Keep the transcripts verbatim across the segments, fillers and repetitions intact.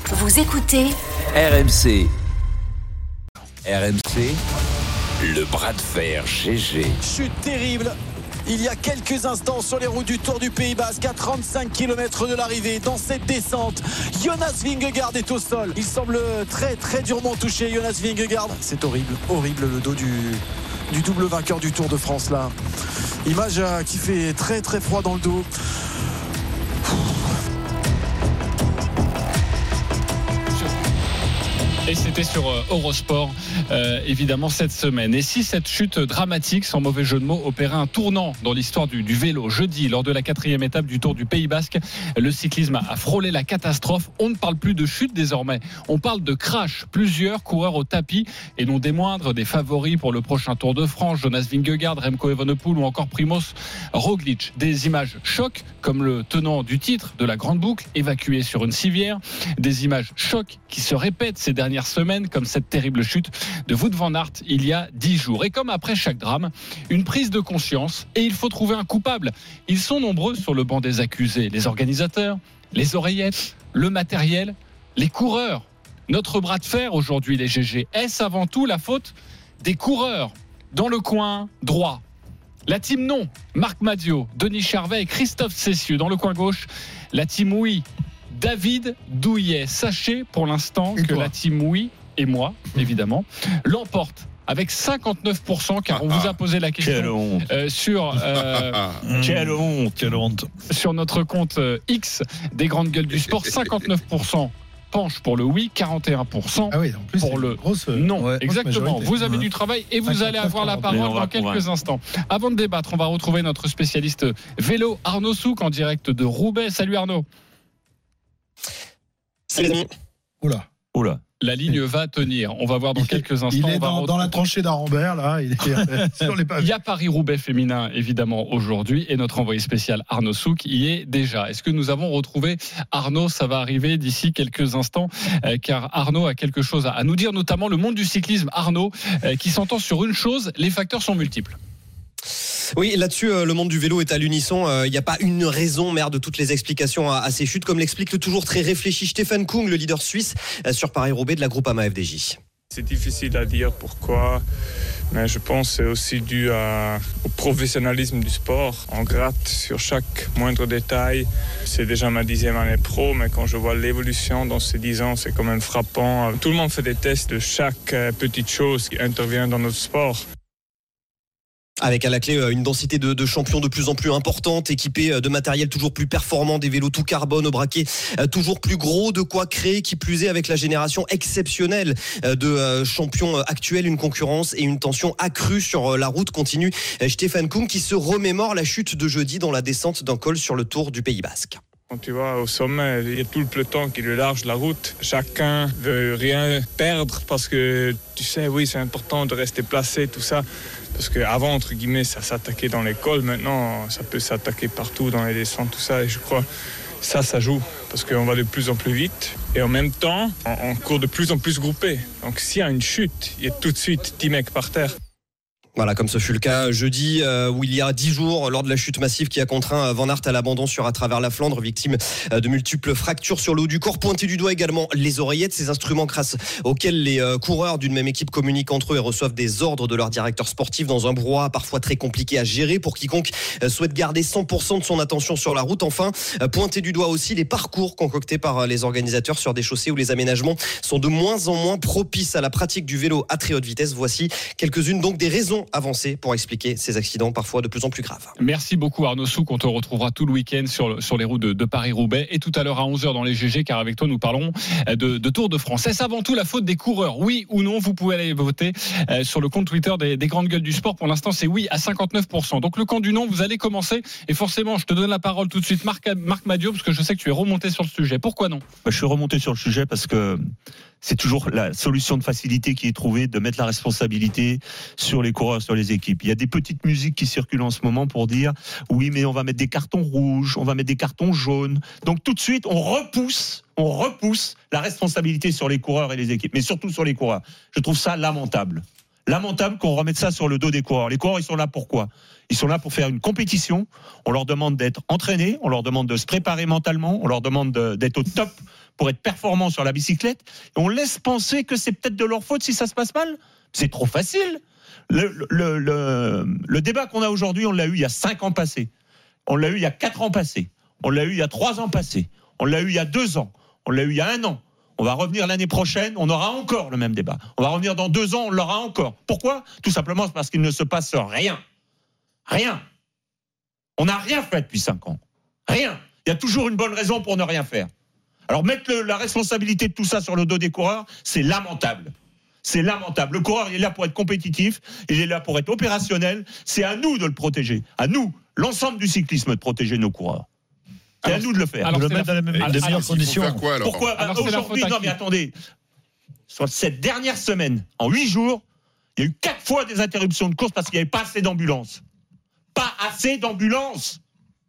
Vous écoutez R M C. R M C, le bras de fer G G. Chute terrible il y a quelques instants sur les routes du Tour du Pays Basque, à trente-cinq kilomètres de l'arrivée. Dans cette descente, Jonas Vingegaard est au sol. Il semble très très durement touché, Jonas Vingegaard. C'est horrible, horrible le dos du, du double vainqueur du Tour de France là. Image qui fait très très froid dans le dos. Et c'était sur euh, Eurosport, euh, évidemment, cette semaine. Et si cette chute dramatique, sans mauvais jeu de mots, opérait un tournant dans l'histoire du, du vélo, jeudi, lors de la quatrième étape du Tour du Pays Basque, le cyclisme a frôlé la catastrophe. On ne parle plus de chute désormais, on parle de crash. Plusieurs coureurs au tapis, et non des moindres, des favoris pour le prochain Tour de France, Jonas Vingegaard, Remco Evenepoel ou encore Primoz Roglic. Des images choc, comme le tenant du titre de la Grande Boucle, évacué sur une civière. Des images choc qui se répètent ces dernières semaines, comme cette terrible chute de Wout van Aert il y a dix jours. Et comme après chaque drame, une prise de conscience, et il faut trouver un coupable. Ils sont nombreux sur le banc des accusés, les organisateurs, les oreillettes, le matériel, les coureurs. Notre bras de fer aujourd'hui, les G G, est-ce avant tout la faute des coureurs? Dans le coin droit, la team non, Marc Madiot, Denis Charvet et Christophe Cessieux. Dans le coin gauche, la team oui, David Douillet. Sachez pour l'instant que la team oui, et moi évidemment, l'emporte avec cinquante-neuf pour cent, car on vous a posé la question euh, sur euh, quelle honte, quelle honte. sur notre compte euh, X des grandes gueules du sport. Cinquante-neuf pour cent penche pour le oui, quarante et un pour cent ah oui, en plus, pour le grosse, non. Ouais, exactement. Vous avez ouais. du travail et vous allez avoir la parole dans quelques instants. Avant de débattre, on va retrouver notre spécialiste vélo Arnaud Souk en direct de Roubaix. Salut Arnaud. Salut les amis. Oula. Oula. La ligne va tenir. On va voir dans il quelques instants. Il est on va dans, retrouver... dans la tranchée d'Arambert, là. Il, est sur les pages. Il y a Paris-Roubaix féminin, évidemment, aujourd'hui. Et notre envoyé spécial, Arnaud Souk, y est déjà. Est-ce que nous avons retrouvé Arnaud? Ça va arriver d'ici quelques instants, euh, car Arnaud a quelque chose à, à nous dire, notamment le monde du cyclisme. Arnaud, euh, qui s'entend sur une chose, les facteurs sont multiples. Oui, là-dessus, euh, le monde du vélo est à l'unisson. Il euh, n'y a pas une raison mère de toutes les explications à, à ces chutes, comme l'explique le toujours très réfléchi Stefan Kung, le leader suisse euh, sur Paris-Roubaix de la Groupama F D J. C'est difficile à dire pourquoi, mais je pense que c'est aussi dû à, au professionnalisme du sport. On gratte sur chaque moindre détail. C'est déjà ma dixième année pro, mais quand je vois l'évolution dans ces dix ans, c'est quand même frappant. Tout le monde fait des tests de chaque petite chose qui intervient dans notre sport. Avec à la clé une densité de, de champions de plus en plus importante, équipés de matériel toujours plus performant, des vélos tout carbone au braquet toujours plus gros, de quoi créer, qui plus est avec la génération exceptionnelle de champions actuels, une concurrence et une tension accrue sur la route continue. Stefan Kung qui se remémore la chute de jeudi dans la descente d'un col sur le Tour du Pays Basque. Quand tu vois au sommet, il y a tout le peloton qui lui large la route. Chacun veut rien perdre parce que tu sais, oui, c'est important de rester placé, tout ça. Parce qu'avant, entre guillemets, ça s'attaquait dans les cols. Maintenant, ça peut s'attaquer partout dans les descentes, tout ça. Et je crois que ça, ça joue. Parce qu'on va de plus en plus vite. Et en même temps, on, on court de plus en plus groupé. Donc s'il y a une chute, il y a tout de suite dix mecs par terre. Voilà, comme ce fut le cas jeudi, euh, où il y a dix jours, lors de la chute massive qui a contraint Van Aert à l'abandon sur à travers la Flandre, victime de multiples fractures sur le haut du corps. Pointé du doigt également les oreillettes, ces instruments grâce auxquels les euh, coureurs d'une même équipe communiquent entre eux et reçoivent des ordres de leur directeur sportif dans un brouhaha parfois très compliqué à gérer pour quiconque euh, souhaite garder cent pour cent de son attention sur la route. Enfin, euh, pointé du doigt aussi les parcours concoctés par euh, les organisateurs sur des chaussées où les aménagements sont de moins en moins propices à la pratique du vélo à très haute vitesse. Voici quelques-unes donc des raisons avancées pour expliquer ces accidents parfois de plus en plus graves. Merci beaucoup Arnaud Souk, on te retrouvera tout le week-end sur, sur les routes de, de Paris-Roubaix et tout à l'heure à onze heures dans les G G, car avec toi nous parlons de, de Tour de France. Est-ce avant tout la faute des coureurs? Oui ou non? Vous pouvez aller voter euh, sur le compte Twitter des, des grandes gueules du sport. Pour l'instant c'est oui à cinquante-neuf pour cent. Donc le camp du non, vous allez commencer et forcément je te donne la parole tout de suite, Marc, Marc Madiot, parce que je sais que tu es remonté sur le sujet. Pourquoi non? Bah, je suis remonté sur le sujet parce que c'est toujours la solution de facilité qui est trouvée, de mettre la responsabilité sur les coureurs, sur les équipes. Il y a des petites musiques qui circulent en ce moment pour dire oui, mais on va mettre des cartons rouges, on va mettre des cartons jaunes. Donc tout de suite, on repousse, on repousse la responsabilité sur les coureurs et les équipes, mais surtout sur les coureurs. Je trouve ça lamentable. Lamentable qu'on remette ça sur le dos des coureurs. Les coureurs, ils sont là pour quoi? Ils sont là pour faire une compétition. On leur demande d'être entraînés, on leur demande de se préparer mentalement, on leur demande de, d'être au top pour être performants sur la bicyclette, et on laisse penser que c'est peut-être de leur faute si ça se passe mal. C'est trop facile. Le, le, le, le débat qu'on a aujourd'hui, on l'a eu il y a cinq ans passés. On l'a eu il y a quatre ans passés. On l'a eu il y a trois ans passés. On l'a eu il y a deux ans. On l'a eu il y a un an. On va revenir l'année prochaine, on aura encore le même débat. On va revenir dans deux ans, on l'aura encore. Pourquoi ? Tout simplement parce qu'il ne se passe rien. Rien. On n'a rien fait depuis cinq ans. Rien. Il y a toujours une bonne raison pour ne rien faire. Alors mettre le, la responsabilité de tout ça sur le dos des coureurs, c'est lamentable. C'est lamentable. Le coureur, il est là pour être compétitif, il est là pour être opérationnel. C'est à nous de le protéger. À nous, l'ensemble du cyclisme, de protéger nos coureurs. C'est alors, à nous de le faire. Alors, de le mettre dans les, même, les meilleures conditions. Quoi, alors Pourquoi alors, aujourd'hui, non mais attendez, sur cette dernière semaine, en huit jours, il y a eu quatre fois des interruptions de course parce qu'il n'y avait pas assez d'ambulances. Pas assez d'ambulances.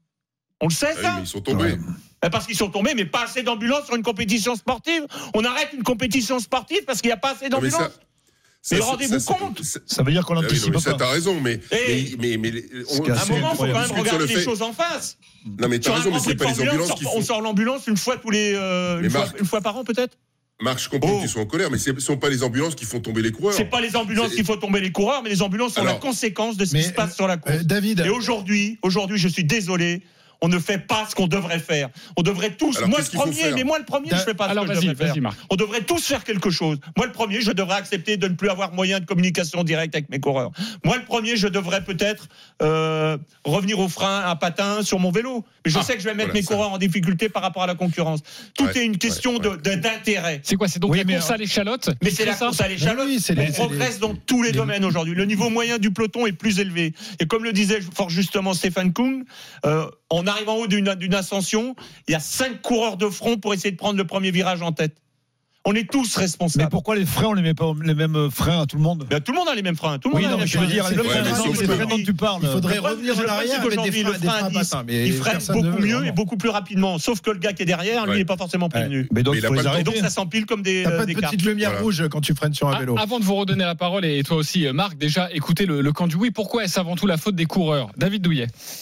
On le sait, ça ? Ah oui, mais ils sont tombés. Ouais. Parce qu'ils sont tombés, mais pas assez d'ambulances sur une compétition sportive. On arrête une compétition sportive parce qu'il n'y a pas assez d'ambulances. Ça, ça, mais rendez-vous ça, compte ça, ça veut dire qu'on l'anticipe pas. Ça, t'as raison, mais... Et mais, mais, mais on, à un moment, il faut quand même regarder les fait... choses en face. Non, mais t'as raison, mais c'est pas les ambulances qui font... On sort l'ambulance une fois tous les... Euh, une, Marc, fois, une fois par an, peut-être. Marc, je comprends oh. qu'ils sont en colère, mais ce ne sont pas les ambulances qui font tomber les coureurs. C'est pas les ambulances qui font tomber les coureurs, mais les ambulances sont Alors, la conséquence de ce qui se passe sur la course. Euh, David. Et aujourd'hui, aujourd'hui, je suis désolé. On ne fait pas ce qu'on devrait faire. On devrait tous, Alors, moi le premier, mais moi le premier, da- je ne fais pas Alors, ce que vas-y, je devrais faire. Marc. On devrait tous faire quelque chose. Moi le premier, je devrais accepter de ne plus avoir moyen de communication directe avec mes coureurs. Moi le premier, je devrais peut-être euh, revenir au frein à patin sur mon vélo. Mais je ah, sais que je vais mettre voilà, mes ça. coureurs en difficulté par rapport à la concurrence. Tout ouais, est une question ouais, ouais. De, de, d'intérêt. C'est quoi ? C'est donc oui, la mais course à l'échalote ? Mais c'est la course à l'échalote. Oui, on progresse les... dans tous les, les domaines aujourd'hui. Le niveau moyen du peloton est plus élevé. Et comme le disait fort justement Stéphane Kung, euh, on arrive en haut d'une, d'une ascension, il y a cinq coureurs de front pour essayer de prendre le premier virage en tête. On est tous responsables. Mais pourquoi les freins, on ne met pas les mêmes freins à tout le monde ? Ben, tout le monde a les mêmes freins. Tout le oui, monde non, a les mais je veux dire, les freins, c'est le frein dont tu parles. Il faudrait revenir en arrière et mettre des freins, des freins à dix. Il freine beaucoup mieux et beaucoup plus rapidement. Sauf que le gars qui est derrière, lui, n'est pas forcément prévenu. Mais donc, il faut les arrêter. Donc ça s'empile comme des cartes. T'as pas de petite lumière rouge quand tu freines sur un vélo. Avant de vous redonner la parole, et toi aussi, Marc, déjà, écoutez le camp du oui. Pourquoi est-ce avant tout la faute des coureurs ? David Douillet.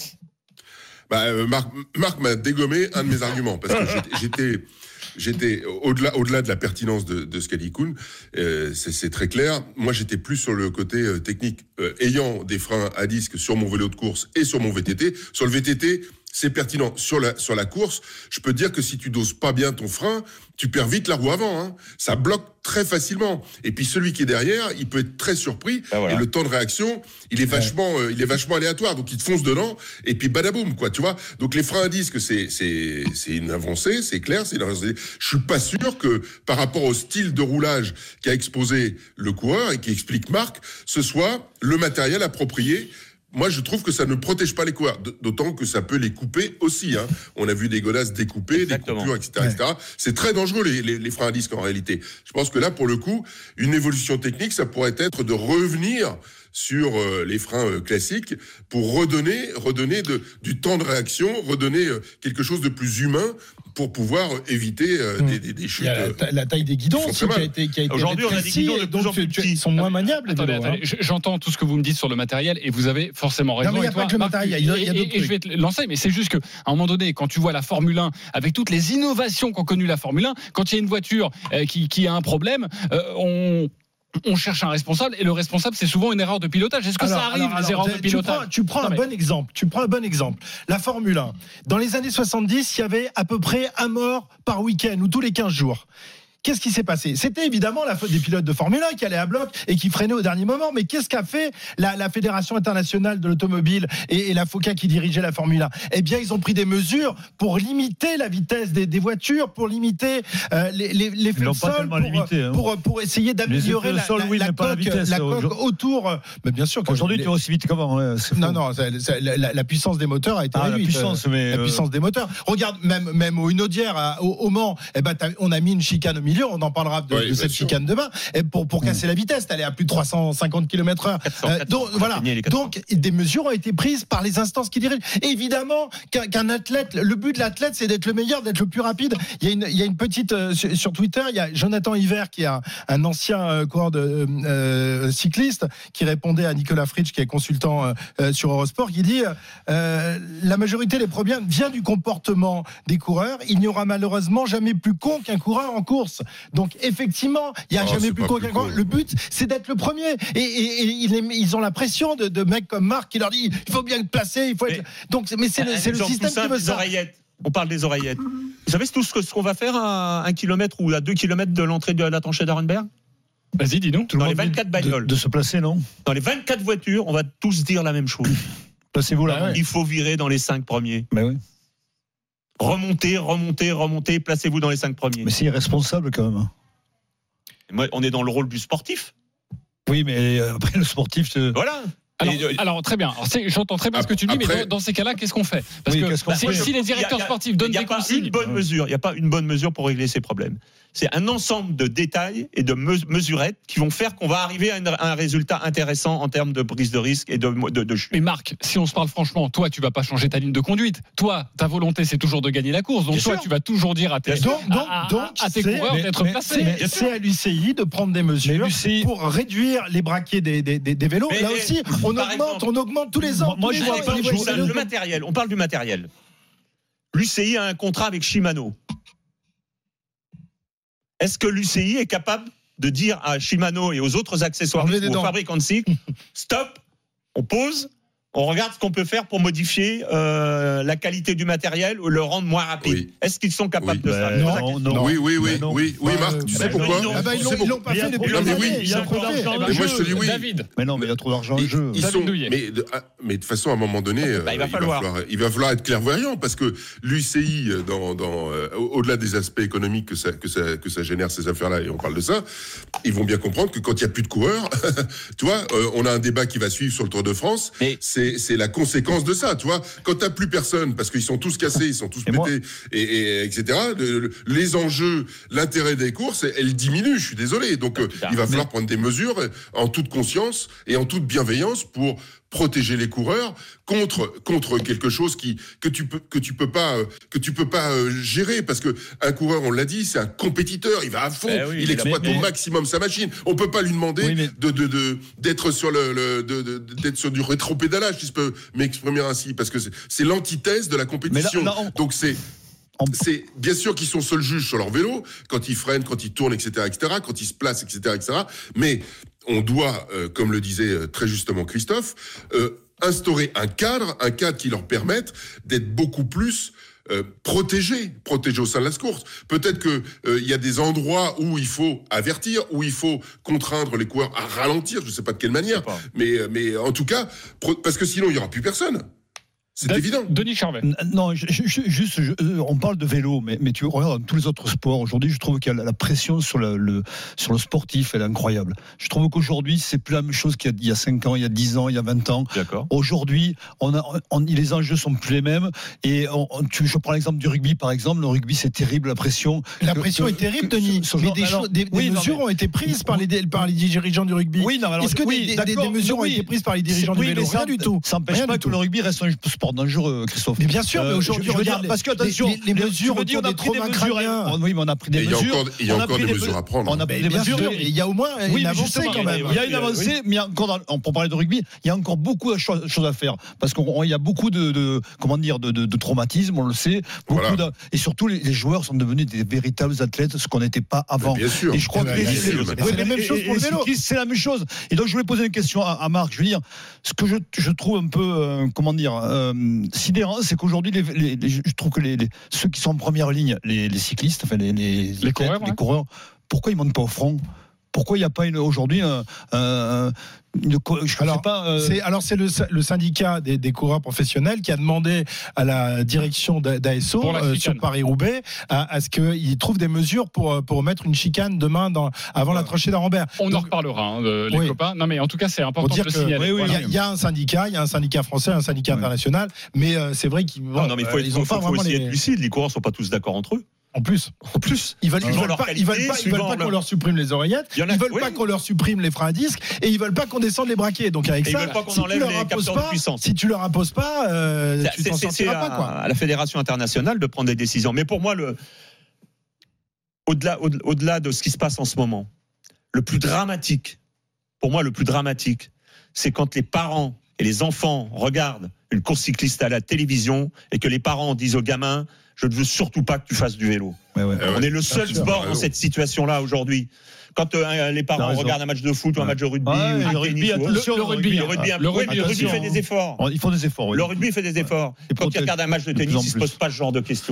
Bah, euh, Marc, Marc m'a dégommé un de mes arguments parce que j'étais, j'étais, j'étais au-delà, au-delà de la pertinence de, de ce qu'a dit Kuhn, euh, c'est, c'est très clair. Moi, j'étais plus sur le côté euh, technique, euh, ayant des freins à disque sur mon vélo de course et sur mon V T T. Sur le V T T, c'est pertinent. Sur la, sur la course, je peux te dire que si tu doses pas bien ton frein, tu perds vite la roue avant, hein. Ça bloque très facilement. Et puis celui qui est derrière, il peut être très surpris. Ah, voilà. Et le temps de réaction, il est vachement, ouais. euh, il est vachement aléatoire. Donc il te fonce dedans. Et puis badaboum, quoi. Tu vois. Donc les freins à disque, c'est, c'est, c'est une avancée, c'est clair. C'est une avancée. Je suis pas sûr que par rapport au style de roulage qu'a exposé le coureur et qui explique Marc, ce soit le matériel approprié. Moi, je trouve que ça ne protège pas les coureurs, d'autant que ça peut les couper aussi. Hein. On a vu des godasses découpées, Exactement. des coupures, et cetera, ouais. et cetera. C'est très dangereux, les, les, les freins à disque, en réalité. Je pense que là, pour le coup, une évolution technique, ça pourrait être de revenir sur euh, les freins euh, classiques pour redonner, redonner de, du temps de réaction, redonner euh, quelque chose de plus humain pour pouvoir euh, éviter euh, mmh. des, des, des chutes. Il y a la, la taille des guidons aussi qui a été, qui a été Aujourd'hui, on a des guidons de plus en plus petits. Ils sont moins maniables. Attendez, vélos, attendez. Hein. J'entends tout ce que vous me dites sur le matériel et vous avez forcément raison. Non, mais il n'y a pas que le matériel, il y a, il y a d'autres et, et je vais te lancer, mais c'est juste qu'à un moment donné, quand tu vois la Formule un, avec toutes les innovations qu'ont connues la Formule un, quand il y a une voiture euh, qui, qui a un problème, euh, on... on cherche un responsable et le responsable c'est souvent une erreur de pilotage. Est-ce que alors, ça arrive alors, les alors, erreurs de pilotage ? Tu prends, tu prends un mais... bon exemple. Tu prends un bon exemple. La Formule un. Dans les années soixante-dix, il y avait à peu près un mort par week-end ou tous les quinze jours. Qu'est-ce qui s'est passé ? C'était évidemment la faute des pilotes de Formule un qui allaient à bloc et qui freinaient au dernier moment. Mais qu'est-ce qu'a fait la, la Fédération internationale de l'automobile et, et la FOCA qui dirigeait la Formule un ? Eh bien, ils ont pris des mesures pour limiter la vitesse des, des voitures, pour limiter euh, les, les, les feux de sol, pour, limité, hein. pour, pour essayer d'améliorer la, sol, la, oui, la, coque, la, vitesse, la coque autour. Mais bien sûr. Aujourd'hui, les... tu vas aussi vite qu'avant. Ouais, c'est non, non, c'est, c'est, la, la, la puissance des moteurs a été ah, réduite. La puissance, mais la puissance des moteurs. Regarde, même, même au Hunaudière, au, au Mans, eh ben, on a mis une chicane au milieu. milieu, on en parlera de, Oui, de cette sûr. chicane demain, et pour, pour casser mmh. la vitesse, elle est à plus de trois cent cinquante kilomètres heure. Euh, donc, voilà. Donc, des mesures ont été prises par les instances qui dirigent. Évidemment, qu'un, qu'un athlète, le but de l'athlète, c'est d'être le meilleur, d'être le plus rapide. Il y a une, il y a une petite, euh, sur, sur Twitter, il y a Jonathan Hiver, qui est un, un ancien euh, coureur de, euh, cycliste, qui répondait à Nicolas Fritsch, qui est consultant euh, sur Eurosport, qui dit, euh, la majorité des problèmes vient du comportement des coureurs. Il n'y aura malheureusement jamais plus con qu'un coureur en course. Donc effectivement, il n'y a oh, jamais plus con qu'un coureur. Le but, c'est d'être le premier. Et, et, et ils ont la pression de, de mecs comme Marc qui leur dit il faut bien être placé, il faut être. Mais, donc, mais c'est, le, c'est le système qui veut ça. Oreillettes. On parle des oreillettes. Vous savez tout ce, que, ce qu'on va faire à un kilomètre ou à deux kilomètres de l'entrée de la tranchée d'Arenberg? Vas-y, dis-nous. Dans les vingt-quatre bagnoles. De, de se placer, non? Dans les vingt-quatre voitures, on va tous dire la même chose. Placez-vous là. Ah ouais. Il faut virer dans les cinq premiers. Mais oui. Remontez, remontez, remontez, placez-vous dans les cinq premiers. Mais c'est irresponsable quand même. Moi, on est dans le rôle du sportif. Oui, mais après le sportif, c'est... Voilà. Alors, alors très bien. Alors, c'est, j'entends très bien ce que tu dis, après, mais dans, dans ces cas-là, qu'est-ce qu'on fait? Parce oui, que qu'est-ce qu'on si, fait si les directeurs y a, sportifs donnent y a des pas consignes, une bonne mesure. Il n'y a pas une bonne mesure pour régler ces problèmes. C'est un ensemble de détails et de mesurettes qui vont faire qu'on va arriver à, une, à un résultat intéressant en termes de prise de risque et de, de, de chute. Mais Marc, si on se parle franchement, toi, tu vas pas changer ta ligne de conduite. Toi, ta volonté, c'est toujours de gagner la course. Donc, bien toi, sûr. Tu vas toujours dire à tes, donc, donc, à, à, donc, à tes coureurs mais, d'être mais, placés. C'est, c'est à l'U C I de prendre des mesures pour réduire les braquets des, des, des, des vélos. Mais, Là aussi, on augmente, exemple, on augmente tous les ans. Moi, je vois pas le matériel. On parle du matériel. L'U C I a un contrat avec Shimano. Est-ce que l'U C I est capable de dire à Shimano et aux autres accessoires aux fabricants de cycles, stop, on pose, on regarde ce qu'on peut faire pour modifier euh, la qualité du matériel ou le rendre moins rapide. Oui. Est-ce qu'ils sont capables oui. de ça? Non, non. Oui, oui, oui, non. oui, oui, Marc, tu sais pourquoi? Ah bah, ils l'ont, ils l'ont pas fait depuis longtemps. Oui, il y a trop d'argent en jeu. Moi, je te dis oui. David. Mais non, mais il y a trop d'argent en jeu. Ils sont, mais, de, mais de toute façon, à un moment donné, bah, il, va il, falloir. Va falloir, il va falloir être clairvoyant parce que l'U C I, dans, dans, euh, au-delà des aspects économiques que ça, que, ça, que ça génère, ces affaires-là, et on parle de ça, ils vont bien comprendre que quand il n'y a plus de coureurs, tu vois, euh, on a un débat qui va suivre sur le Tour de France, mais... c'est, c'est la conséquence de ça, tu vois. Quand t'as plus personne, parce qu'ils sont tous cassés, ils sont tous et pétés, et, et, et cetera. Le, le, les enjeux, l'intérêt des courses, elle diminue. Je suis désolé. Donc, euh, il va falloir mais... prendre des mesures en toute conscience et en toute bienveillance pour protéger les coureurs contre contre quelque chose qui que tu peux que tu peux pas que tu peux pas gérer parce que un coureur, on l'a dit, c'est un compétiteur, il va à fond, eh oui, il exploite mais, mais... au maximum sa machine. On peut pas lui demander oui, mais... de, de de d'être sur le, le de, de, d'être sur du rétropédalage, si je peux m'exprimer ainsi, parce que c'est, c'est l'antithèse de la compétition. Là, là, on... Donc c'est C'est bien sûr qu'ils sont seuls juges sur leur vélo quand ils freinent, quand ils tournent, et cetera, et cetera, quand ils se placent, et cetera, et cetera. Mais on doit, euh, comme le disait euh, très justement Christophe, euh, instaurer un cadre, un cadre qui leur permette d'être beaucoup plus euh, protégés, protégés au sein de la course. Peut-être que euh, il y a des endroits où il faut avertir, où il faut contraindre les coureurs à ralentir. Je ne sais pas de quelle manière, mais mais en tout cas, pro- parce que sinon il y aura plus personne. C'est de, évident. Denis Charvet. Non, je, je, juste, je, on parle de vélo, mais, mais tu regardes tous les autres sports. Aujourd'hui, je trouve qu'il y a la, la pression sur le, le, sur le sportif, elle est incroyable. Je trouve qu'aujourd'hui, c'est plus la même chose qu'il y a, il y a cinq ans, il y a dix ans, il y a vingt ans. D'accord. Aujourd'hui, on a, on, les enjeux sont plus les mêmes. Et on, on, tu, je prends l'exemple du rugby, par exemple. Le rugby, c'est terrible, la pression. La que, pression que, est terrible, que, Denis. Mais des, alors, des, oui, des non, mesures mais, ont été prises par les, par les dirigeants du rugby. Oui, non, alors, Est-ce que oui, des, des, des mesures oui, ont été prises par les dirigeants du oui, vélo? Rien ça, du tout. Ça n'empêche pas que le rugby reste un sport dangereux, Christophe. Mais bien sûr, mais aujourd'hui, euh, regarde, dire, parce que attention, les, les, les mesures, on a pris des mesures. Oui, mais on a pris des mesures. Il y a encore des mesures à prendre. On a pris des mesures. Il y a au moins une avancée quand même. Il y a une avancée, mais encore, pour parler de rugby, il y a encore beaucoup de choses à faire parce qu'il y a beaucoup de, comment dire, de traumatisme, on le sait. Et surtout, les joueurs sont devenus des véritables athlètes, ce qu'on n'était pas avant. Bien sûr. Et je crois que c'est la même chose pour le vélo. C'est la même chose. Et donc, je voulais poser une question à Marc. Je veux dire, ce que je trouve un peu, comment dire, sidérant, c'est qu'aujourd'hui, les Les, les, je trouve que les, les, ceux qui sont en première ligne, les, les cyclistes, enfin les, les, les, les, coureurs, les ouais. coureurs, pourquoi ils montent pas au front? Pourquoi il n'y a pas une, aujourd'hui un, un, une, je alors, sais pas, euh... c'est, alors c'est le, le syndicat des, des coureurs professionnels qui a demandé à la direction d'A S O euh, sur Paris-Roubaix à, à ce qu'ils trouvent des mesures pour, pour mettre une chicane demain dans, avant ouais. la tranchée d'Arenberg. On Donc, en reparlera, hein, de, les oui. copains. Non mais en tout cas c'est important de le signaler. Il oui, oui, y, y a un syndicat, il y a un syndicat français, un syndicat oui. international, mais euh, c'est vrai qu'ils non, non, mais il faut, euh, faut, faut, faut aussi les... être lucide. Les coureurs ne sont pas tous d'accord entre eux. En plus, en plus, ils veulent, ils veulent leur pas, qualité, ils veulent pas, ils veulent pas qu'on leur supprime les oreillettes. Il y en a- Ils veulent oui. pas qu'on leur supprime les freins à disque et ils veulent pas qu'on descende les braquets. Donc avec Et ils ça, veulent pas qu'on si tu enlève leur les imposes capteurs de pas, puissance. si tu leur imposes pas, euh, tu C'est- t'en c'est- c'est sortiras à, pas quoi. à la Fédération internationale de prendre des décisions. Mais pour moi, le, au-delà, au- au-delà de ce qui se passe en ce moment, le plus dramatique, pour moi, le plus dramatique, c'est quand les parents et les enfants regardent une course cycliste à la télévision et que les parents disent aux gamins, je ne veux surtout pas que tu fasses du vélo. Ouais, ouais. Eh ouais. On est le seul sûr. sport Ah, dans raison. cette situation-là aujourd'hui. Quand euh, les T'as parents raison. regardent un match de foot ou un Ouais. match de rugby, Ouais, ou le du rugby, tennis, ou- attention, le rugby, le rugby, le oui, rugby, le rugby attention. fait des efforts. Ils font des efforts. Oui. Le rugby fait des efforts. Et Quand il protège regarde un match de de plus tennis, en il ne se plus. pose pas ce genre de questions.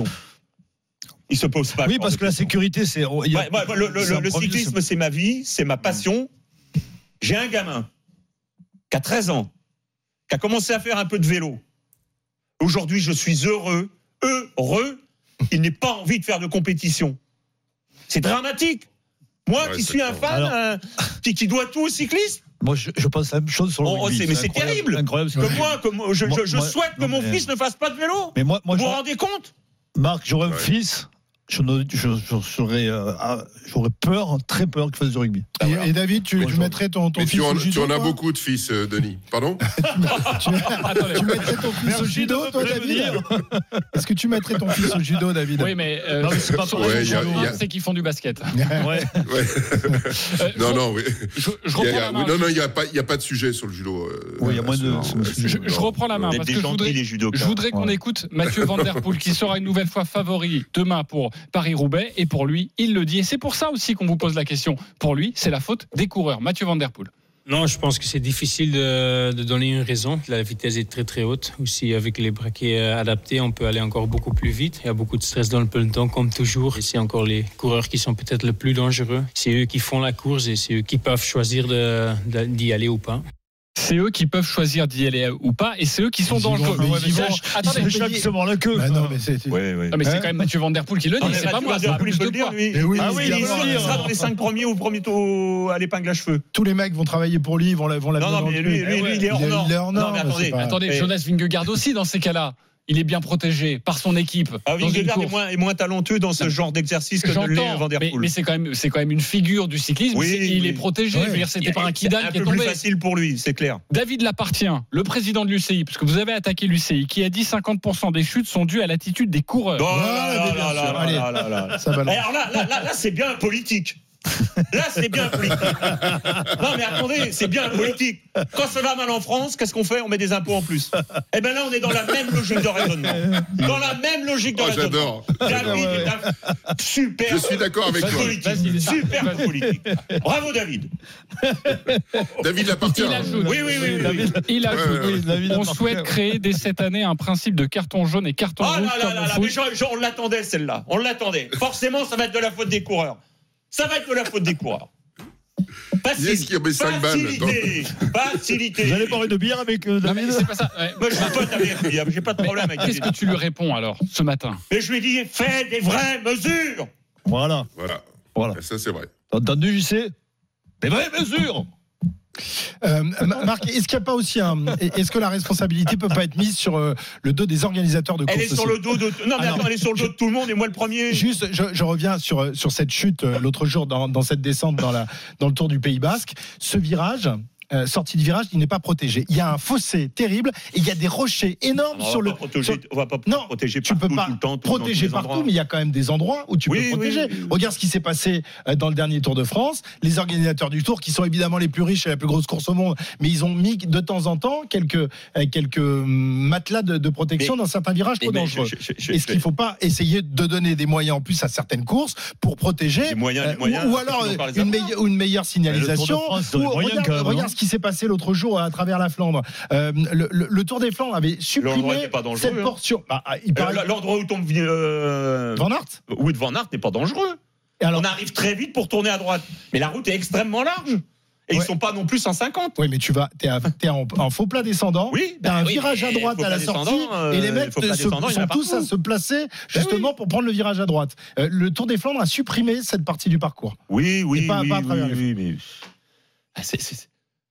Il se pose pas. Oui, ce parce genre que de la questions. sécurité, c'est. il y a- Ouais, ouais, ouais, le, le- c'est en le premier, cyclisme, c'est ma vie, c'est ma passion. J'ai un gamin qui a treize ans, qui a commencé à faire un peu de vélo. Aujourd'hui, je suis heureux, heureux, il n'ait pas envie de faire de compétition. C'est dramatique. Moi Ouais, qui c'est suis un clair. fan, Alors- euh, qui, qui doit tout au cyclisme, Moi, je, je pense la même chose sur le Oh, rugby. c'est- mais c'est incroyable, terrible. Incroyable. ce que que- moi, que moi, je, Moi- je- je moi- souhaite que non, mon mais- fils ne fasse pas de vélo. Mais moi, moi, Vous je- vous rendez compte? Marc, j'aurais un Ouais. fils. Je, ne- je, je serais, euh, ah, j'aurais peur, très peur qu'il fasse du rugby. Et, et David, tu, Moi, tu je- mettrais ton, ton Mais fils tu en, au judo tu en as toi beaucoup de fils, euh, Denis. Pardon tu, tu mettrais ton fils au judo, toi, David Est-ce que tu mettrais ton fils au judo, David Oui, mais, euh, Non, mais c'est pas sur pareil. les Ouais, il y a- judo, il y a- c'est qu'ils font du basket. Ouais. Ouais. Euh, Non, je- non, oui. Je, je Il y a- reprends il y a- la main. oui, non, non, il n'y a, pas- il y a pas de sujet sur le judo. euh, Oui, il y a moins de- non, c'est- euh, c'est- Je, je reprends la main Des, parce des que je gentils, voudrais, les judokas. je voudrais qu'on Ouais. écoute Mathieu Van Der Poel qui sera une nouvelle fois favori demain pour Paris-Roubaix et pour lui, il le dit. Et c'est pour ça aussi qu'on vous pose la question. Pour lui, c'est la faute des coureurs. Mathieu Van Der Poel. Non, je pense que c'est difficile de, de donner une raison. La vitesse est très très haute. Aussi, avec les braquets euh, adaptés, on peut aller encore beaucoup plus vite. Il y a beaucoup de stress dans le peloton, comme toujours. Et c'est encore les coureurs qui sont peut-être le plus dangereux. C'est eux qui font la course et c'est eux qui peuvent choisir de, de- d'y aller ou pas. C'est eux qui peuvent choisir d'y aller ou pas et c'est eux qui sont Ils y vont, dangereux. mais Ouais, ils y mais vont. ça, je- attendez, Ils se chaque se mord la queue. Bah non, mais c'est. Ouais, ouais. non, mais c'est Hein quand même Mathieu Van Der Poel qui le dit, Non, mais c'est pas moi. Mathieu Ça Van a Der Poel, plus il peut de le dire, poids. lui. Mais oui, Ah il oui, dit il, avant, il il sera dit dans les cinq premiers ou premier au- à l'épingle à cheveux. Tous les mecs vont travailler pour lui, ils vont la vont la Non, non, mais lui, lui, lui, il est hors Il est- norme. il est hors Non, norme, mais c'est attendez, pas- Attendez, Et- Jonas Vingegaard aussi dans ces cas-là. Il est bien protégé par son équipe. Ah, dans une Vingegaard est course. moins, est moins talentueux dans ce Non. genre d'exercice que ne l'est J'entends, Van Der mais, Poel. mais c'est quand même c'est quand même une figure du cyclisme. Oui, C'est- il oui. est protégé. Ouais. Je veux dire, c'était Il- pas un c'est Kidal un qui est peu plus tombé. facile pour lui, c'est clair. David Lapartien, le président de l'U C I, parce que vous avez attaqué l'U C I, qui a dit cinquante pour cent des chutes sont dues à l'attitude des coureurs. Oh Voilà, là mais là bien là sûr. là Allez. là là là. Ça balance. Alors là, là, là, là, c'est bien politique. Là, c'est bien politique. Non, mais attendez, c'est bien politique. Quand ça va mal en France, qu'est-ce qu'on fait? On met des impôts en plus. Eh bien là, on est dans la même logique de raisonnement. Dans la même logique de Oh, raisonnement. j'adore. David est un super. Je suis d'accord avec toi. politique. Vas-y, Super politique. Bravo, David. David l'appartient. Il ajoute. Oui, oui, oui. oui, oui. Il ajoute. Ouais, ouais, ouais. David On Lapartien. souhaite créer dès cette année un principe de carton jaune et carton Oh rouge là là comme là au là, foot. mais genre, genre, on l'attendait celle-là, on l'attendait. Forcément, ça va être de la faute des coureurs. Ça va être de la faute des coureurs. Facile. Yes, qui met cinq balles Facilité. Facilité. Vous allez boire une bière avec euh, Non, mais David c'est pas ça. Ouais. Moi, je suis pote avec lui, j'ai pas de problème avec Qu'est-ce lui. que tu lui réponds alors ce matin? Mais je lui ai dit, fais des vraies mesures. Voilà. Voilà. Voilà. Ça, c'est vrai. T'as entendu, J C? Des vraies mesures. Euh, Marc, est-ce qu'il n'y a pas aussi un. Est-ce que la responsabilité peut pas être mise sur euh, le dos des organisateurs de course Elle est sur aussi le dos de. Non, mais Ah attends, non. elle est sur le dos de tout le monde et moi le premier. Juste, je, je reviens sur, sur cette chute euh, l'autre jour dans, dans cette descente dans, la, dans le Tour du Pays Basque. Ce virage, euh, sortie de virage, il n'est pas protégé. Il y a un fossé terrible et il y a des rochers énormes On va sur pas le. protéger, sur- on va pas Non, protéger tu partout, peux pas tout le temps, tout le temps, protéger tous les partout, endroits. mais il y a quand même des endroits où tu Oui, peux oui, protéger. oui, oui. Regarde ce qui s'est passé euh, dans le dernier Tour de France. Les organisateurs du Tour, qui sont évidemment les plus riches et la plus grosse course au monde, mais ils ont mis de temps en temps quelques, euh, quelques hum, matelas de, de protection Mais- dans certains virages trop Mais dangereux. je- je- je- Est-ce qu'il ne faut pas essayer de donner des moyens en plus à certaines courses pour protéger Des moyens, des euh, moyens, ou, ou faut alors toujours par les une, avoir. meilleure- une meilleure signalisation Le Tour de France, ils ont ou, les moyens, regarde, quand même, regarde non ce qui s'est passé l'autre jour à travers la Flandre. Euh, le, le- le Tour des Flandres avait L'endroit supprimé était pas dangereux, cette hein. portion. Bah, il Euh, paraît- L'endroit où tombe euh, Van Aert. Wout van Aert n'est pas dangereux. Et alors, On arrive très vite pour tourner à droite. Mais la route est extrêmement large. Et Ouais. ils sont pas non plus cent cinquante. oui, mais tu vas, t'es, à- t'es en, en faux plat descendant. Oui, t'as bah un oui, virage à mais droite faux à la plat sortie, descendant, euh, et les mecs faux plat se- descendant, il y en a sont tous partout. à se placer justement pour prendre le virage à droite. Euh, le Tour des Flandres a supprimé cette partie du parcours. Oui, oui, Et pas- oui, pas à oui, travers les oui, mais- Ah, c'est- c'est-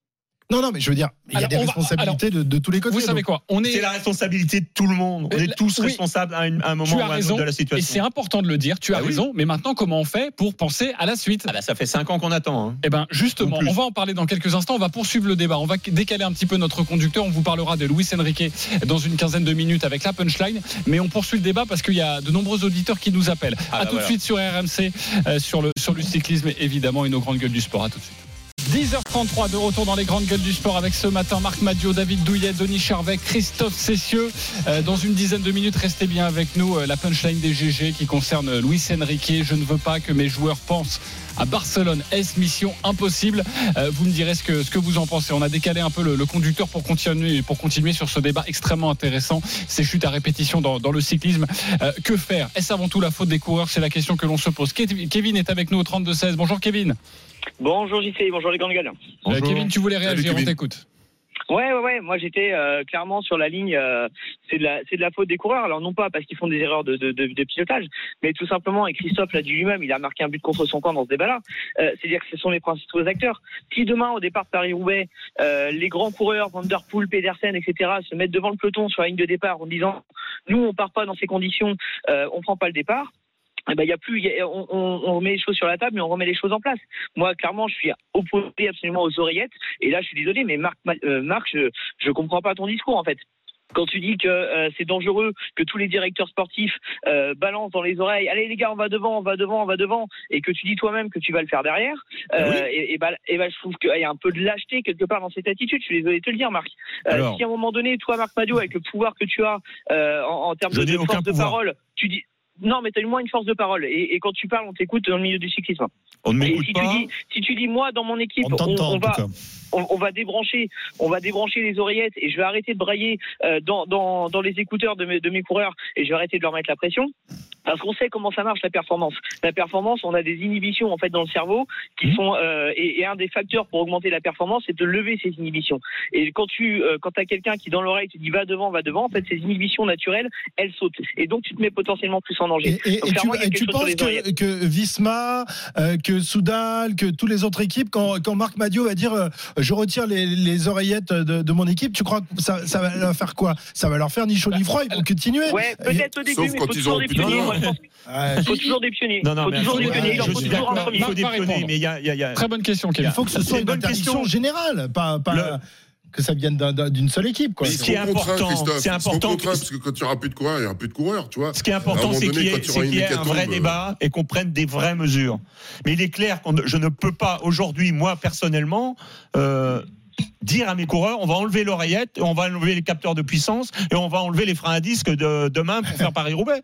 Non, non, mais je veux dire, il y a Alors, des on va- responsabilités alors, de, de tous les côtés. Vous savez donc. quoi? On est. C'est la responsabilité de tout le monde. On Euh, est tous oui. responsables à, une- à un moment Tu ou as à un raison. autre de la Et situation. c'est important de le dire. Tu as Bah oui. raison. Mais maintenant, comment on fait pour penser à la suite? Ah bah, ça fait cinq ans qu'on attend. Hein. Eh ben justement, En plus. on va en parler dans quelques instants. On va poursuivre le débat. On va décaler un petit peu notre conducteur. On vous parlera de Luis Enrique dans une quinzaine de minutes avec la punchline. Mais on poursuit le débat parce qu'il y a de nombreux auditeurs qui nous appellent. Ah à bah tout voilà. de suite sur R M C, euh, sur le sur le cyclisme évidemment et nos grandes gueules du sport. À tout de suite. dix heures trente-trois de retour dans les grandes gueules du sport avec ce matin Marc Madiot, David Douillet, Denis Charvet, Christophe Cessieux. Euh, dans une dizaine de minutes, restez bien avec nous. Euh, la punchline des G G qui concerne Luis Enrique. Je ne veux pas que mes joueurs pensent à Barcelone. Est-ce mission impossible? euh, Vous me direz ce que, ce que vous en pensez. On a décalé un peu le, le conducteur pour continuer, pour continuer sur ce débat extrêmement intéressant. Ces chutes à répétition dans, dans le cyclisme. Euh, que faire? Est-ce avant tout la faute des coureurs? C'est la question que l'on se pose. Kevin est avec nous au trente-deux seize. Bonjour Kevin. Bonjour J C, bonjour les grandes gueules. Euh, Kevin, tu voulais réagir, Salut, on Kevin. t'écoute. Ouais, ouais, ouais. Moi, j'étais euh, clairement sur la ligne. Euh, c'est de la, c'est de la faute des coureurs. Alors non pas parce qu'ils font des erreurs de, de, de, de pilotage, mais tout simplement. Et Christophe l'a dit lui-même, il a marqué un but contre son camp dans ce débat-là. Euh, c'est-à-dire que ce sont les principaux acteurs. Si demain, au départ de Paris-Roubaix, euh, les grands coureurs, Van der Poel, Pedersen, et cetera, se mettent devant le peloton sur la ligne de départ en disant, nous, on part pas dans ces conditions, euh, on prend pas le départ. Eh ben, il y a plus, y a, on, on, on remet les choses sur la table, mais on remet les choses en place. Moi, clairement, je suis opposé absolument aux oreillettes. Et là, je suis désolé, mais Marc, euh, Marc, je, je comprends pas ton discours, en fait. Quand tu dis que euh, c'est dangereux, que tous les directeurs sportifs euh, balancent dans les oreilles, allez les gars, on va devant, on va devant, on va devant, et que tu dis toi-même que tu vas le faire derrière, euh, oui. et, et, bah, et bah, je trouve qu'il y a un peu de lâcheté quelque part dans cette attitude. Je suis désolé de te le dire, Marc. Euh, Alors, si à un moment donné, toi, Marc Madiot, avec le pouvoir que tu as euh, en, en termes de, de force de parole, tu dis. Non, mais tu as au moins une force de parole. Et, et quand tu parles, on t'écoute dans le milieu du cyclisme. On ne m'écoute et si pas. tu dis, si tu dis, moi, dans mon équipe, on, on, on va, on, on va débrancher, on va débrancher les oreillettes et je vais arrêter de brailler euh, dans, dans, dans les écouteurs de mes, de mes coureurs et je vais arrêter de leur mettre la pression. Parce qu'on sait comment ça marche la performance. La performance, on a des inhibitions en fait dans le cerveau qui mmh. sont euh, et, et un des facteurs pour augmenter la performance, c'est de lever ces inhibitions. Et quand tu euh, quand t'as quelqu'un qui dans l'oreille te dit va devant, va devant, en fait ces inhibitions naturelles, elles sautent. Et donc tu te mets potentiellement plus en danger. Et, et, donc, et tu, et tu penses que, que Visma, euh, que Soudal, que toutes les autres équipes, quand, quand Marc Madiot va dire euh, je retire les, les oreillettes de, de mon équipe, tu crois que ça, ça va leur faire quoi? Ça va leur faire ni chaud ni froid, ils vont continuer. Ouais, peut-être au début, Sauf mais quand faut ils toujours ont des plus de pionniers. temps. Moi, je pense. Ouais. Il faut toujours des pionniers. Non, non, faut mais toujours des pionniers. Il en je faut suis toujours un d'accord, premier. il faut des pionniers, mais il y a, il y a, il y a... Très bonne question, Kevin. Il faut que ce soit une interdiction générale, pas, pas le... que ça vienne d'un, d'un, d'une seule équipe. Quoi. Mais ce qui est important, c'est important que... parce que quand il n'y aura plus de coureurs, il n'y aura plus de coureurs, tu vois. Ce qui est important, c'est qu'il y ait, c'est qu'il y ait un vrai débat et qu'on prenne des vraies mesures. Mais il est clair que je ne peux pas aujourd'hui, moi personnellement, euh, dire à mes coureurs, on va enlever l'oreillette, on va enlever les capteurs de puissance et on va enlever les freins à disque de demain pour faire Paris-Roubaix.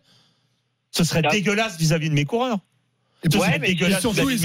Ce serait dégueulasse vis-à-vis de mes coureurs. Et ouais, mais surtout, ils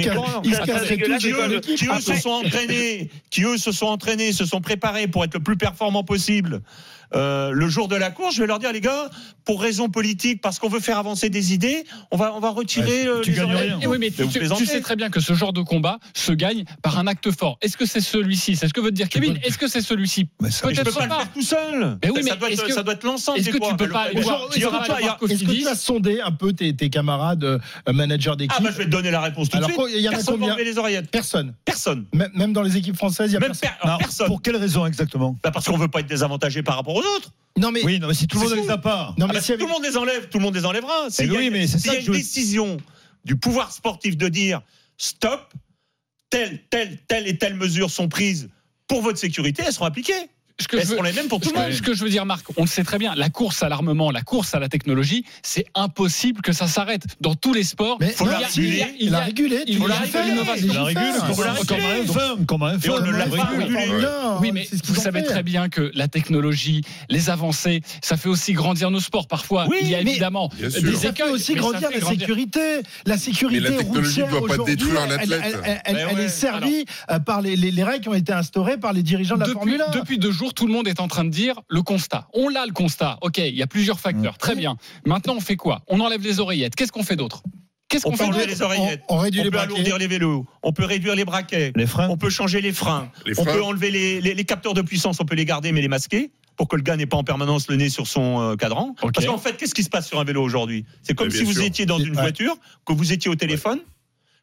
qui eux se sont entraînés, qui eux se sont entraînés, se sont préparés pour être le plus performant possible. Euh, le jour de la course, je vais leur dire les gars, pour raison politique, parce qu'on veut faire avancer des idées, on va on va retirer ouais, tu les gagnes rien. Et oui, mais tu, tu sais très bien que ce genre de combat se gagne par un acte fort. Est-ce que c'est celui-ci? C'est ce que veut dire Kevin. Est-ce que c'est celui-ci? Peut-être je peux pas, pas le faire tout seul. Mais oui, mais ça doit être, que, ça doit être l'ensemble. Est-ce que tu peux pas Est-ce que tu as sondé un peu tes, tes camarades euh, managers d'équipe? Ah bah je vais te donner la réponse tout de suite. Alors il y en a combien? Les oreillettes. Personne. Personne. Même dans les équipes françaises, il y a personne. Personne. Pour quelle raison exactement? Bah parce qu'on veut pas être désavantagé par rapport aux autres. Non mais oui, non mais si tout le monde les a pas. Non mais ah bah si avec... tout le monde les enlève, tout le monde les enlèvera. S'il oui, y a, mais c'est s'il y a une décision du pouvoir sportif de dire stop, telle, telle, telle et telle mesure sont prises pour votre sécurité, elles seront appliquées. Ce que, elles je veux, sont les mêmes pour tout le monde. Ce que je veux dire, Marc, on le sait très bien, la course à l'armement, la course à la technologie, c'est impossible que ça s'arrête. Dans tous les sports, il faut la réguler. Il la réguler. Il faut la réguler. Il la régule. Comme un film. Comme un film. Et on ne l'a pas régulé. Oui, mais vous savez très bien que la technologie, les avancées, ça fait aussi grandir nos sports. Parfois, il y a évidemment des ça fait aussi grandir la sécurité. La sécurité routière aujourd'hui, elle est servie par les règles qui ont été instaurées par les dirigeants de la Formule un. Depuis deux jours, tout le monde est en train de dire le constat. On l'a le constat. Ok, il y a plusieurs facteurs. Mmh. Très bien. Maintenant, on fait quoi? On enlève les oreillettes. Qu'est-ce qu'on fait d'autre? Qu'est-ce qu'on on fait peut enlever les oreillettes. On, on réduit on les peut braquets. alourdir les vélos. On peut réduire les braquets. Les freins. On peut changer les freins. Les on freins. peut enlever les, les, les capteurs de puissance. On peut les garder, mais les masquer pour que le gars n'ait pas en permanence le nez sur son euh, cadran. Okay. Parce qu'en fait, qu'est-ce qui se passe sur un vélo aujourd'hui? C'est comme si vous sûr. étiez dans une ouais. voiture, que vous étiez au téléphone. Ouais.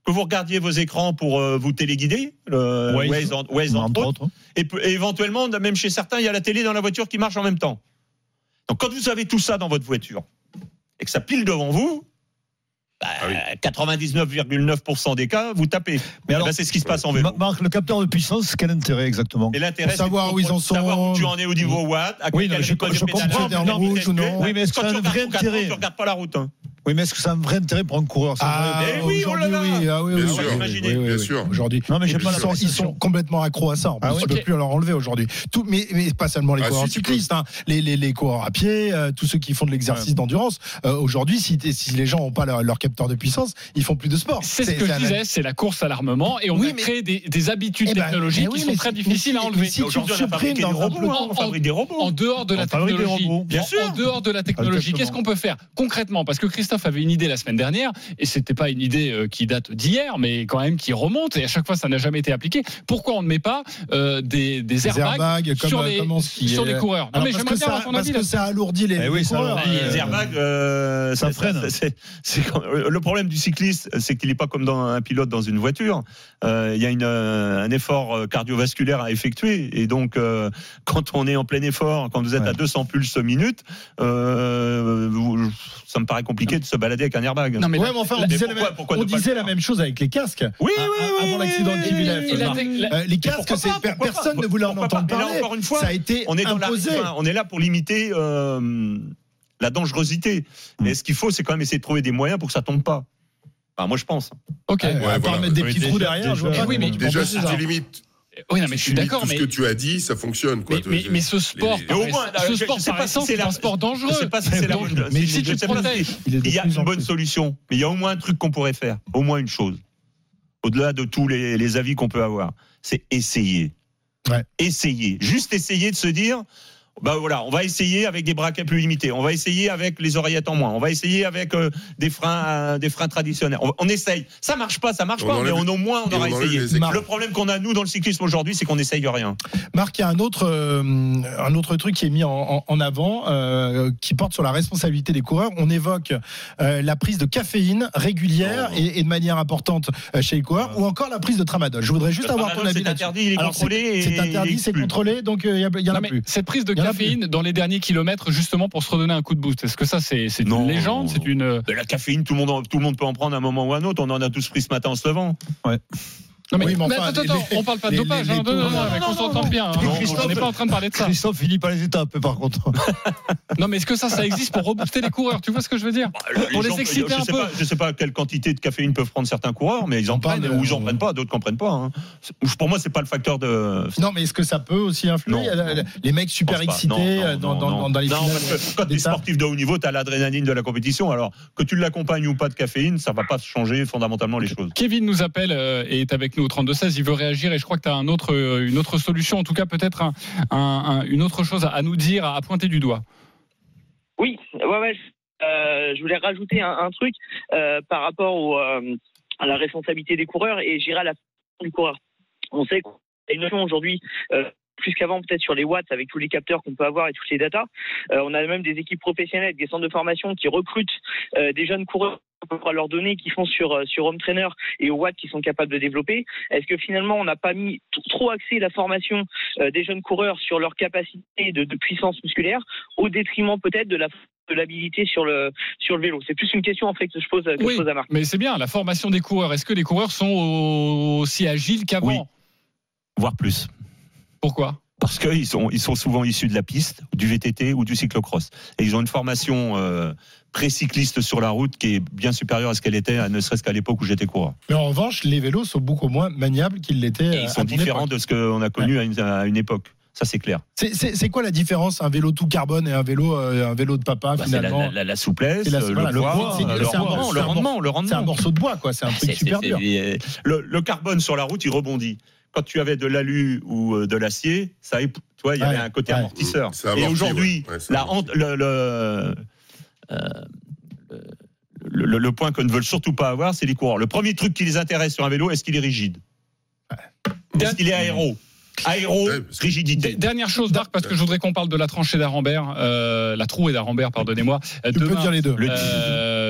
que vous regardiez vos écrans pour euh, vous téléguider, le Waze, Waze, en- Waze entre entre autres, autres. et, peu- et éventuellement, même chez certains, il y a la télé dans la voiture qui marche en même temps. Donc quand vous avez tout ça dans votre voiture et que ça pile devant vous, bah, Ah oui. quatre-vingt-dix-neuf virgule neuf pour cent des cas, vous tapez. Mais alors, Eh ben, c'est ce qui se passe en vélo. Ma- Marc, le capteur de puissance, quel intérêt exactement? Et l'intérêt, Pour savoir c'est de où ils en savoir sont. où tu en es au niveau watt, à Oui, quel non, je- code je de pédale, comprends, à quel en rouge vitesse ou tu es. non. Oui, mais est-ce que Quand ça a tu un regardes vrai ton cadran, intérêt? tu regardes pas la route. Hein. Oui, mais est-ce que ça a un vrai intérêt pour un coureur? C'est Ah, vrai. Eh oui, oh là aujourd'hui, là. oui, ah oui, Bien oui, sûr, oui, imaginez, oui, oui, bien oui. sûr. Aujourd'hui, Non, mais j'ai ils pas la sont, ils sensation. sont complètement accros à ça. En plus, Ah ouais. tu peux plus leur enlever aujourd'hui. Tout, mais, mais pas seulement les Ah, coureurs si, tu peux. cyclistes, hein. les, les, les coureurs à pied, euh, tous ceux qui font de l'exercice d'endurance. Euh, aujourd'hui, si, t'es- si les gens n'ont pas leur, leur capteur de puissance, ils font plus de sport. C'est ce que je un- disais, c'est la course à l'armement et on Oui, a mais- créé des, des habitudes Eh ben, technologiques eh oui, qui sont mais très si- difficiles mais à si- enlever. mais si tu Aujourd'hui, on a supprimes fabriqué des dans un robots. peloton, hein, On fabrique des robots. En dehors de la On fabrique des technologie, robots. Bien en, sûr. en dehors de la technologie, Exactement. qu'est-ce qu'on peut faire concrètement? Parce que Christophe avait une idée la semaine dernière, et c'était pas une idée euh, qui date d'hier, mais quand même qui remonte, et à chaque fois ça n'a jamais été appliqué. Pourquoi on ne met pas euh, des, des des airbags, airbags, comme, sur, les, comme on skiait. sur les coureurs? Non, Alors, mais parce j'aimerais que bien ça, avoir ton parce avis que là. ça alourdit les, Eh oui, les ça coureurs. alourdit. Euh, Les airbags, euh, ça c'est- freine. c'est- c'est- c'est quand- le problème du cycliste, c'est qu'il n'est pas comme dans un pilote dans une voiture. Euh, Il y a une, euh, un effort cardiovasculaire à effectuer, et donc euh, quand on est en plein effort, quand vous êtes Ouais. à deux cents pulses minute, euh, vous- ça me paraît compliqué de se balader avec un airbag. Non, mais Ouais, la- mais enfin, on la- disait, pourquoi- la, pourquoi on ne pas le disait la faire même chose avec les casques. Oui, Ah, oui, ah, oui, avant l'accident de oui, Kivilev. et la Non. tec- la- Euh, les casques, pourquoi c'est pas, per- pourquoi personne pas, ne voulait en pourquoi pas. entendre Mais là, parler. encore une fois, ça a été on est dans la, imposé. enfin, on est là pour limiter euh, la dangerosité. Mais ce qu'il faut, c'est quand même essayer de trouver des moyens pour que ça tombe pas. Enfin, moi, je pense. Ok. Ouais, à part voilà. mettre des Oui, petits déjà- trous derrière, je vois déjà- pas oui, mais comment tu peux Déjà, empêcher si ça. tu limites, Oui, non, mais je si suis tu limites d'accord, tout ce mais que tu as dit, ça fonctionne. Quoi. Mais, mais, mais ce sport, Les- par Et au moins, ce je- je sport sais par pas si essence, c'est c'est la- un sport dangereux. Je sais pas si c'est la Donc, bonne- mais je- si je tu sais te pas si- protèges, Il est de Il y a plus une en bonne plus. solution, mais il y a au moins un truc qu'on pourrait faire, au moins une chose. Au-delà de tous les, les avis qu'on peut avoir, c'est essayer. Ouais. Essayer. Juste essayer de se dire, bah voilà, on va essayer avec des braquets plus limités, on va essayer avec les oreillettes en moins, on va essayer avec euh, des freins, euh, des freins traditionnels. On, on essaye. Ça marche pas, ça marche On pas, enlève- mais on, au moins on et aura on enlève essayé. les écrans. Le problème qu'on a nous dans le cyclisme aujourd'hui, c'est qu'on n'essaye rien. Marc, il y a un autre, euh, un autre truc qui est mis en, en- en avant, euh, qui porte sur la responsabilité des coureurs. On évoque euh, la prise de caféine régulière Oh. et, et de manière importante euh, chez les coureurs, ou encore la prise de tramadol. Je voudrais juste Le avoir ton tramadol, avis c'est là-dessus. interdit, il est Alors, contrôlé c'est- et C'est il interdit, est c'est exclu. contrôlé, donc euh, il y, en Non, a mais plus. cette prise de Il y en a caféine dans les derniers kilomètres, justement pour se redonner un coup de boost, est-ce que ça c'est c'est une Non. légende, c'est une De la caféine, tout le monde, en- tout le monde peut en prendre à un moment ou à un autre. On en a tous pris ce matin en se levant. Non mais, Oui, mais mais enfin, attends, les- attends, on parle pas de les- dopage, les- hein, les non, non, taux- non, mais qu'on s'entende bien. hein. Non, on n'est pas en train de parler de ça. Christophe finit par les étapes, par contre. Non, mais est-ce que ça, ça existe pour rebooster les coureurs? Tu vois ce que je veux dire? Pour les gens- exciter je un sais peu. Pas, je sais pas quelle quantité de caféine peuvent prendre certains coureurs, mais ils en On parle prennent de- ou ils en prennent pas, d'autres qu'en prennent pas. Hein. C'est- Pour moi, c'est pas le facteur de. Non, mais est-ce que ça peut aussi influer? Non, Il y a la- non. Les mecs super Je pense pas. excités Non, euh, non, dans, non, dans- non. dans les Non, finales. parce que quand tu es d'étape. sportif de haut niveau, tu as l'adrénaline de la compétition. Alors que tu l'accompagnes ou pas de caféine, ça va pas changer fondamentalement les choses. Kevin nous appelle euh, et est avec nous au trente-deux seize. Il veut réagir et je crois que tu as un autre, euh, une autre solution, en tout cas peut-être un, un- un- une autre chose à nous dire, à pointer du doigt. Oui, ouais, ouais. Euh, je voulais rajouter un, un truc euh, par rapport au, euh, à la responsabilité des coureurs et j'irai à la du coureur. On sait qu'il y a une notion aujourd'hui, euh, plus qu'avant peut-être sur les watts avec tous les capteurs qu'on peut avoir et toutes les datas. Euh, on a même des équipes professionnelles, des centres de formation qui recrutent euh, des jeunes coureurs pour leur donner qui font sur euh, sur Home Trainer et au watt qui sont capables de développer. Est-ce que finalement on n'a pas mis t- trop axé la formation euh, des jeunes coureurs sur leur capacité de, de puissance musculaire au détriment peut-être de la de l'habilité sur le sur le vélo? C'est plus une question en fait que je pose, que Oui, je pose à Marc. mais c'est bien, la formation des coureurs. Est-ce que les coureurs sont aussi agiles qu'avant? Oui. Voire plus. Pourquoi? Parce qu'ils sont, ils sont souvent issus de la piste, du V T T ou du cyclocross. Et ils ont une formation euh, pré-cycliste sur la route qui est bien supérieure à ce qu'elle était, ne serait-ce qu'à l'époque où j'étais coureur. Mais en revanche, les vélos sont beaucoup moins maniables qu'ils l'étaient. Et euh, ils à sont ton différents époque. de ce qu'on a connu à, une, à une époque. Ça, c'est clair. C'est- C'est c'est quoi la différence, un vélo tout carbone et un vélo, euh, un vélo de papa Bah, c'est la, finalement? la, la, la souplesse, C'est la- le, voilà, le poids, poids, c'est- le, c'est un rendement, morceau- le rendement, le rendement. C'est un morceau de bois, quoi. C'est un truc C'est- super c'est- dur. c'est- Le, le carbone sur la route, il rebondit. Quand tu avais de l'alu ou euh, de l'acier, ça, tu vois, il y avait Ouais, un côté ouais. amortisseur. Ça Et amortit, aujourd'hui, ouais. Ouais, ça la amortit. honte- le, le, euh, le, le- le point que ne veulent surtout pas avoir, c'est les coureurs. Le premier truc qui les intéresse sur un vélo, est-ce qu'il est rigide? Est-ce qu'il est aéro? Aéro, Ouais, parce que- rigidité. Dernière chose, Marc, parce que je voudrais qu'on parle de la tranchée d'Arambert, euh, la trouée d'Arambert, pardonnez-moi. Tu peux dire les deux. Le- Euh,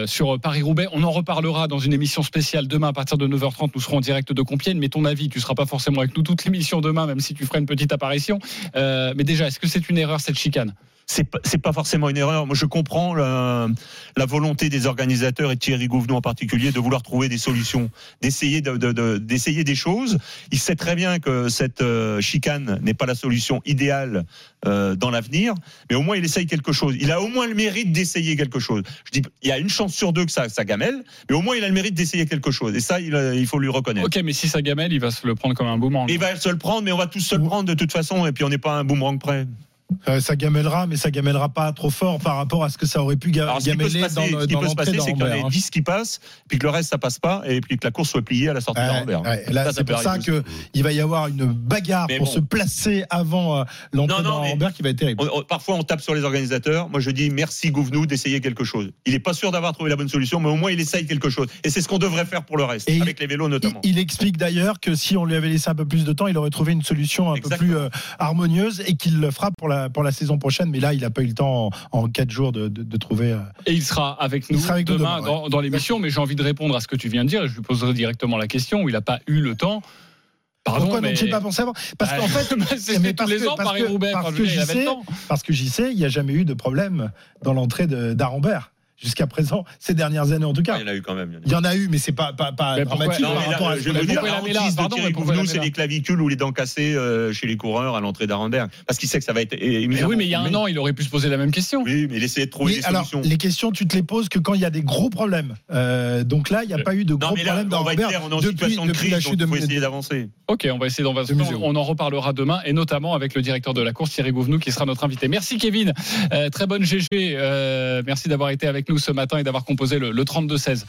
euh, sur Paris-Roubaix. On en reparlera dans une émission spéciale demain à partir de neuf heures trente. Nous serons en direct de Compiègne. Mais ton avis, tu seras pas forcément avec nous toute l'émission demain, même si tu feras une petite apparition. Euh, mais déjà, est-ce que c'est une erreur cette chicane ? C'est pas, c'est pas forcément une erreur. Moi, je comprends la, la volonté des organisateurs et Thierry Gouvenou en particulier de vouloir trouver des solutions, d'essayer de, de, de, d'essayer des choses. Il sait très bien que cette euh, chicane n'est pas la solution idéale euh, dans l'avenir, mais au moins il essaye quelque chose. Il a au moins le mérite d'essayer quelque chose. Je dis, il y a une chance sur deux que ça, ça gamelle, mais au moins il a le mérite d'essayer quelque chose. Et ça, il, il faut lui reconnaître. Ok, mais si ça gamelle, il va se le prendre comme un boomerang. Il va se le prendre, mais on va tous se le prendre de toute façon, et puis on n'est pas un boomerang près. Euh, ça gamellera, mais ça gamellera pas trop fort par rapport à ce que ça aurait pu ga- Alors, gameler passer, dans, le, ce qui dans peut se l'entrée passer, c'est qu'il y en d'Arambert. a dix qui passent, puis que le reste ça passe pas, et puis que la course soit pliée à la sortie Ouais, d'Arambert. ouais, là, Ça, c'est ça peut pour ça arriver qu'il va y avoir une bagarre Mais pour bon. se placer avant euh, l'entrée Non, non, mais- d'Arambert qui va être terrible. On- on- parfois, on tape sur les organisateurs. Moi, je dis merci Gouvenou d'essayer quelque chose. Il est pas sûr d'avoir trouvé la bonne solution, mais au moins il essaye quelque chose. Et c'est ce qu'on devrait faire pour le reste, Et avec les vélos notamment. Il, il explique d'ailleurs que si on lui avait laissé un peu plus de temps, il aurait trouvé une solution un Exactement. peu plus euh, harmonieuse et qu'il le fera pour la, pour la saison prochaine. Mais là, il n'a pas eu le temps en, en quatre jours de, de, de trouver. Euh... Et il sera avec nous Il sera avec nous demain, demain, dans, dans l'émission, mais j'ai envie de répondre à ce que tu viens de dire. Je lui poserai directement la question où il n'a pas eu le temps. Pardon, Pourquoi mais... donc j'ai pas pensé avant? Parce Bah, qu'en fait, c'est mais tous parce les que- ans parce que- Paris-Roubaix, parce quand que Julien, il j'y avait le sais, temps. parce que j'y sais, il n'y a jamais eu de problème dans l'entrée de- d'Arambert. Jusqu'à présent, ces dernières années en tout cas. Ah, il y en a eu quand même. Il y en a eu, mais c'est pas, pas, pas Mais pourquoi- dramatique non, par mais là, rapport à je ce vais qu'on a vous vu. dire, pourquoi la il la met là hantise de Pardon, Thierry mais pourquoi Gouvenou, il la met c'est là les clavicules ou les dents cassées euh, chez les coureurs à l'entrée d'Arambert. Parce qu'il sait que ça va être Mais éminemment oui, mais il y a un filmé. an, il aurait pu se poser la même question. Oui, mais il essayait de trouver Oui, des alors, solutions. les questions, tu te les poses que quand il y a des gros problèmes. Euh, donc là, il n'y a pas eu de Non, gros mais là, problèmes on va être d'Arambert clair, on est en depuis, situation de depuis la crise, chute donc de il faut essayer d'avancer. Ok, on va essayer d'en De mesure. on en reparlera demain et notamment avec le directeur de la course Thierry Gouvenou qui sera notre invité. Merci Kevin, euh, très bonne G G, euh, merci d'avoir été avec nous ce matin et d'avoir composé le, le trente-deux seize.